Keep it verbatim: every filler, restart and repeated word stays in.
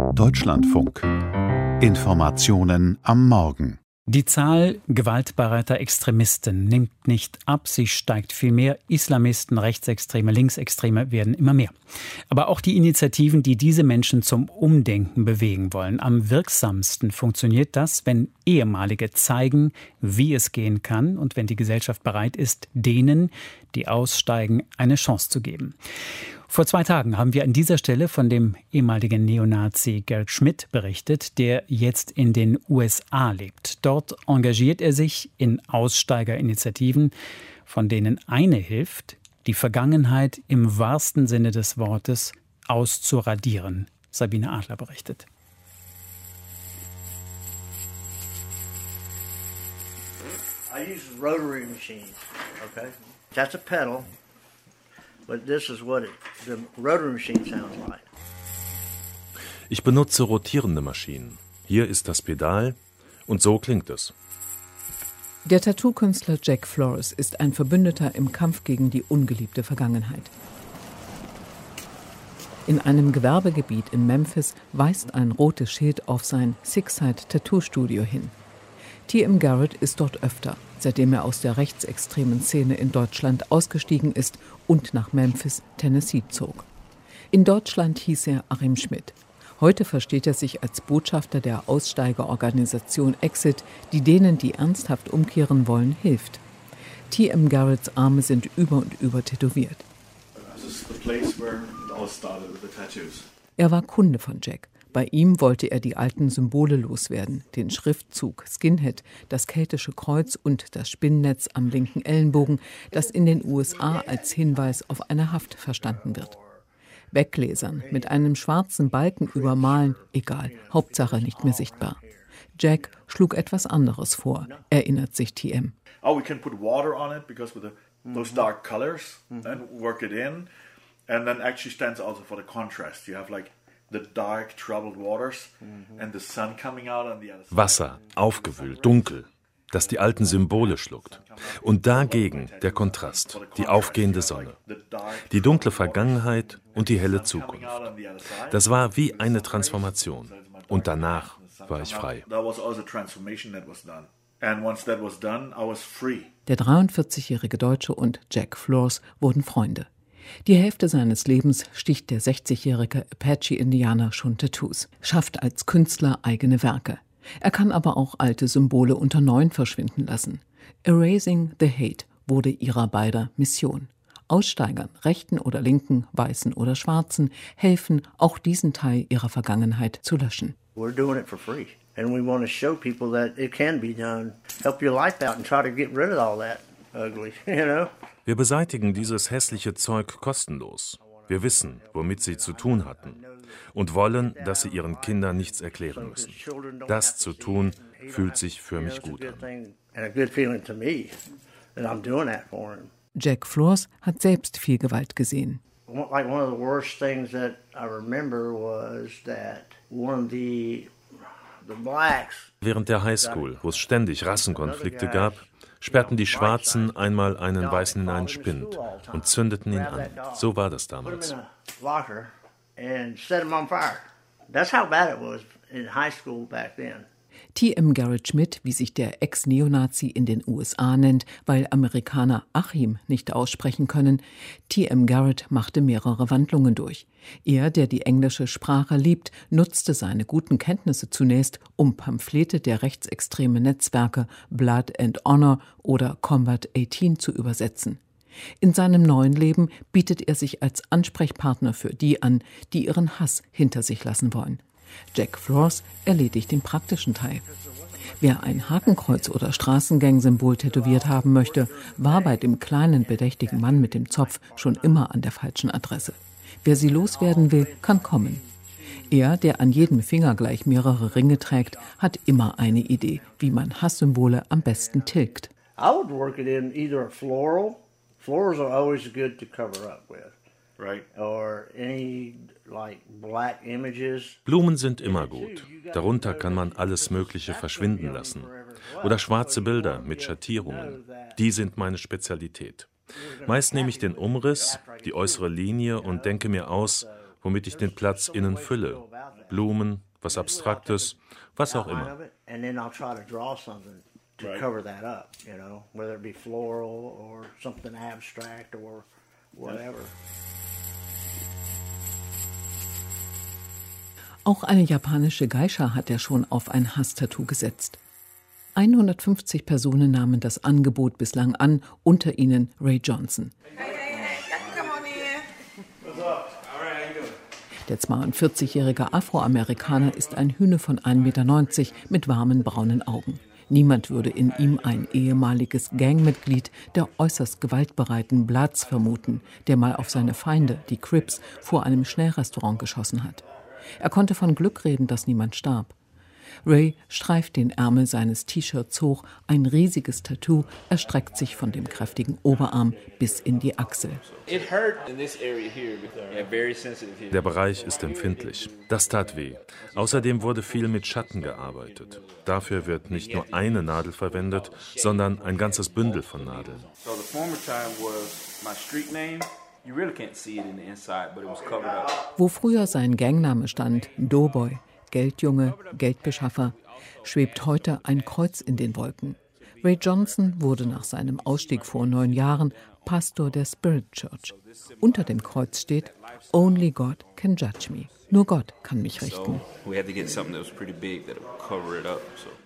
Deutschlandfunk. Informationen am Morgen. Die Zahl gewaltbereiter Extremisten nimmt nicht ab, sie steigt vielmehr. Islamisten, Rechtsextreme, Linksextreme werden immer mehr. Aber auch die Initiativen, die diese Menschen zum Umdenken bewegen wollen. Am wirksamsten funktioniert das, wenn Ehemalige zeigen, wie es gehen kann und wenn die Gesellschaft bereit ist, denen, die aussteigen, eine Chance zu geben. Vor zwei Tagen haben wir an dieser Stelle von dem ehemaligen Neonazi Garrett Schmidt berichtet, der jetzt in den U S A lebt. Dort engagiert er sich in Aussteigerinitiativen, von denen eine hilft, die Vergangenheit im wahrsten Sinne des Wortes auszuradieren. Sabine Adler berichtet. I use rotary machines, okay? That's a pedal. But this is what it, the rotary machine sounds like. Ich benutze rotierende Maschinen. Hier ist das Pedal und so klingt es. Der Tattoo-Künstler Jack Flores ist ein Verbündeter im Kampf gegen die ungeliebte Vergangenheit. In einem Gewerbegebiet in Memphis weist ein rotes Schild auf sein Six-Side-Tattoo-Studio hin. T M Garrett ist dort öfter, seitdem er aus der rechtsextremen Szene in Deutschland ausgestiegen ist und nach Memphis, Tennessee zog. In Deutschland hieß er Achim Schmidt. Heute versteht er sich als Botschafter der Aussteigerorganisation Exit, die denen, die ernsthaft umkehren wollen, hilft. T M Garretts Arme sind über und über tätowiert. Er war Kunde von Jack. Bei ihm wollte er die alten Symbole loswerden, den Schriftzug Skinhead, das keltische Kreuz und das Spinnennetz am linken Ellenbogen, das in den U S A als Hinweis auf eine Haft verstanden wird. Weggläsern, mit einem schwarzen Balken übermalen, egal, Hauptsache nicht mehr sichtbar. Jack schlug etwas anderes vor, erinnert sich T M. Oh, we can put water on it because with the, those dark colors and work it in, and then actually stands also for the contrast. You have like the dark troubled waters and the sun coming out on the other side. Wasser, aufgewühlt, dunkel, das die alten Symbole schluckt. Und dagegen der Kontrast, die aufgehende Sonne, die dunkle Vergangenheit und die helle Zukunft. Das war wie eine Transformation. Und danach war ich frei. Der dreiundvierzigjährige Deutsche und Jack Flores wurden Freunde. Die Hälfte seines Lebens sticht der sechzigjährige Apache-Indianer schon Tattoos, schafft als Künstler eigene Werke. Er kann aber auch alte Symbole unter neuen verschwinden lassen. Erasing the Hate wurde ihrer beider Mission. Aussteigern, Rechten oder Linken, Weißen oder Schwarzen, helfen, auch diesen Teil ihrer Vergangenheit zu löschen. We're doing it for free. And we want to show people that it can be done. Help your life out and try to get rid of all that ugly, you know? Wir beseitigen dieses hässliche Zeug kostenlos. Wir wissen, womit sie zu tun hatten und wollen, dass sie ihren Kindern nichts erklären müssen. Das zu tun, fühlt sich für mich gut an. Jack Flores hat selbst viel Gewalt gesehen. Während der Highschool, wo es ständig Rassenkonflikte gab, sperrten die Schwarzen einmal einen Weißen in einen Spind und zündeten ihn an. So war das damals. T M Garrett Schmidt, wie sich der Ex-Neonazi in den U S A nennt, weil Amerikaner Achim nicht aussprechen können, T M Garrett machte mehrere Wandlungen durch. Er, der die englische Sprache liebt, nutzte seine guten Kenntnisse zunächst, um Pamphlete der rechtsextremen Netzwerke Blood and Honor oder Combat achtzehn zu übersetzen. In seinem neuen Leben bietet er sich als Ansprechpartner für die an, die ihren Hass hinter sich lassen wollen. Jack Flores erledigt den praktischen Teil. Wer ein Hakenkreuz oder Straßengang-Symbol tätowiert haben möchte, war bei dem kleinen, bedächtigen Mann mit dem Zopf schon immer an der falschen Adresse. Wer sie loswerden will, kann kommen. Er, der an jedem Finger gleich mehrere Ringe trägt, hat immer eine Idee, wie man Hasssymbole am besten tilgt. I would work it in either a floral. Florals are always good to cover up with. Right. Or any like black images. Blumen sind immer gut. Darunter kann man alles Mögliche verschwinden lassen. Oder schwarze Bilder mit Schattierungen. Die sind meine Spezialität. Meist nehme ich den Umriss, die äußere Linie und denke mir aus, womit ich den Platz innen fülle. Blumen, was Abstraktes, was auch immer. And then I'll try to draw something to cover that up, you know, whether it be floral or something abstract or whatever. Auch eine japanische Geisha hat er schon auf ein Hasstattoo gesetzt. hundertfünfzig Personen nahmen das Angebot bislang an, unter ihnen Ray Johnson. Der zweiundvierzigjährige Afroamerikaner ist ein Hühne von ein Meter neunzig mit warmen braunen Augen. Niemand würde in ihm ein ehemaliges Gangmitglied der äußerst gewaltbereiten Bloods vermuten, der mal auf seine Feinde, die Crips, vor einem Schnellrestaurant geschossen hat. Er konnte von Glück reden, dass niemand starb. Ray streift den Ärmel seines T-Shirts hoch, ein riesiges Tattoo erstreckt sich von dem kräftigen Oberarm bis in die Achsel. Der Bereich ist empfindlich. Das tat weh. Außerdem wurde viel mit Schatten gearbeitet. Dafür wird nicht nur eine Nadel verwendet, sondern ein ganzes Bündel von Nadeln. Wo früher sein Gangname stand, Doughboy, Geldjunge, Geldbeschaffer, schwebt heute ein Kreuz in den Wolken. Ray Johnson wurde nach seinem Ausstieg vor neun Jahren Pastor der Spirit Church. Unter dem Kreuz steht: Only God can judge me. Nur Gott kann mich richten. So we had to get something that was pretty big that would cover it up. So